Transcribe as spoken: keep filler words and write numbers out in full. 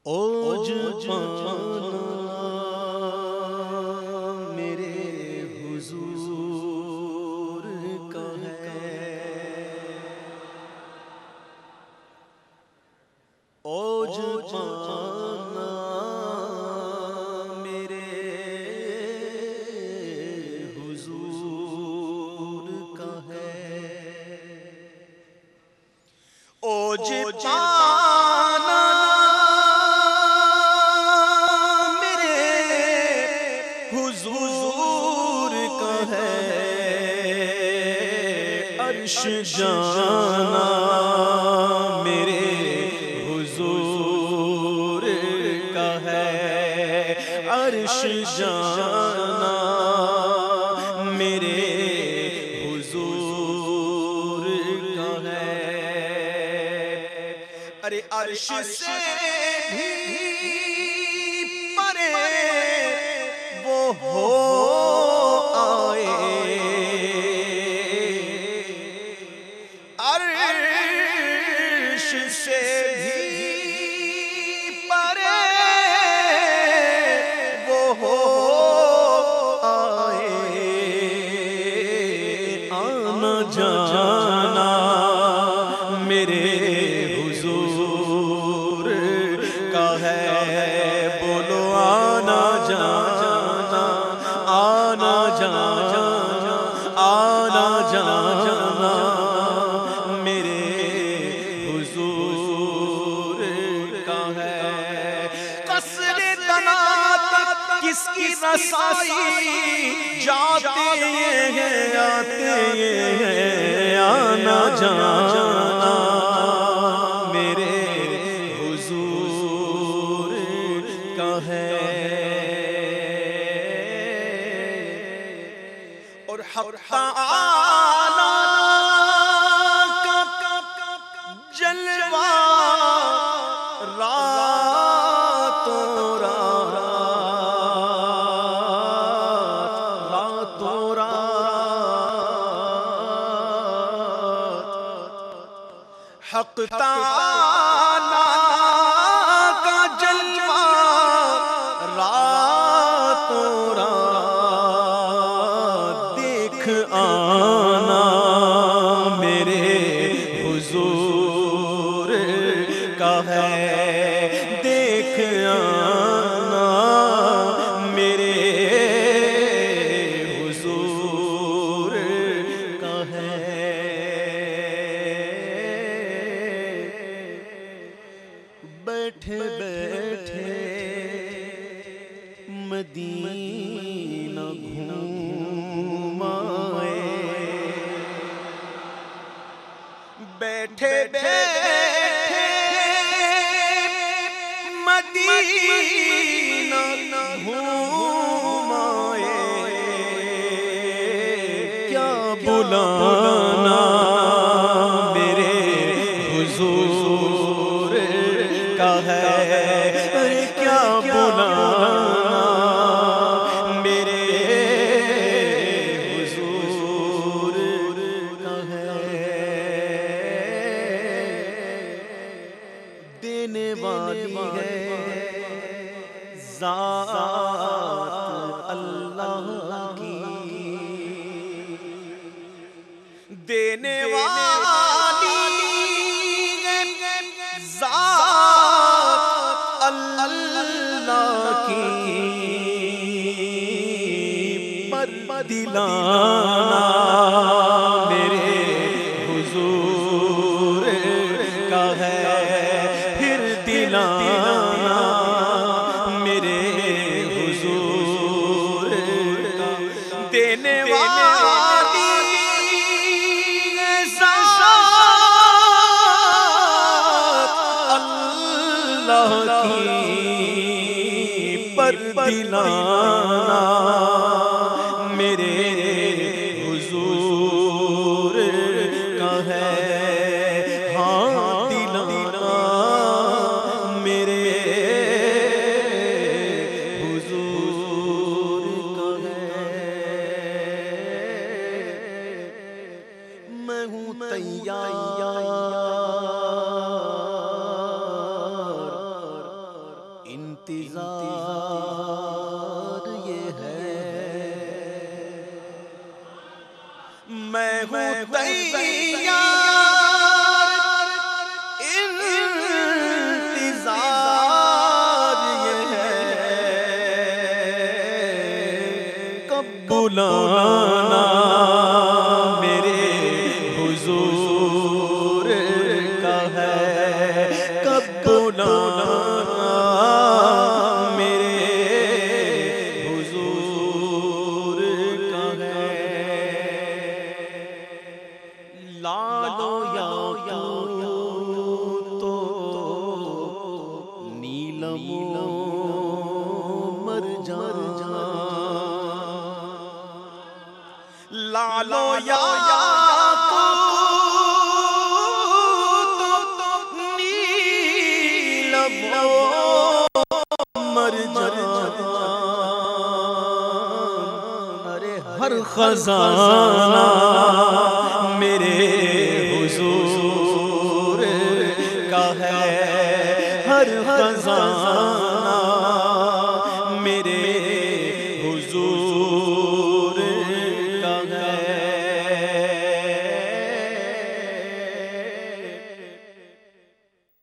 ओज पाना मेरे हुजूर का है। ओज पाना मेरे हुजूर का है। ओज पाना हुजूर का है। अर्श जाना मेरे हुजूर का है। अर्श जाना मेरे हुजूर का है। अरे अर्श से भी परे वो हो आए। अर्श से भी परे वो हो आए। आना जाना मेरे हुजूर का है। बोलो आना जाना, आना जाना, आना जाना मेरे हुजूर का है। कसरे तना तक किसकी रसाई, जाते हैं आते हैं। आना जाना मेरे हुजूर का है। और हक ताला का जलवा रातों रात, रातों रात। हक ताला का जलवा रातों रात। आना मेरे हुजूर का है। देख आना मेरे हुजूर का है। बैठे बैठे मदीना घूमाए। बैठे बैठे मदीना घूमाए। क्या बुलाना मेरे हुजूर का है। अरे क्या बुलाना मेरे हुजूर का है। देने वाली है ज़ात अल्लाह की। देने वाली है ज़ात अल्लाह की। पर दिलाना मेरे हुजूर का है। फिर दिलाना मेरे हुजूर का। देने वाली ज़ात अल्लाह की। पर दिलाना मेरे हुजूर का है। हाँ दिलाना मेरे हुजूर का है। मैं हूँ तैयार इंतजार ये है, मैं हूँ तैयार, इंतजार ये है, कब बुलाना मेरे हुजूर का है, कब बुलाना मेरे हुजूर का है। लालो याकूत तो नीलमो मरजान, लालो याकूत तो नीलमो मरजान, अरे हर खजाना मेरे हुजूर का है, हर खजाना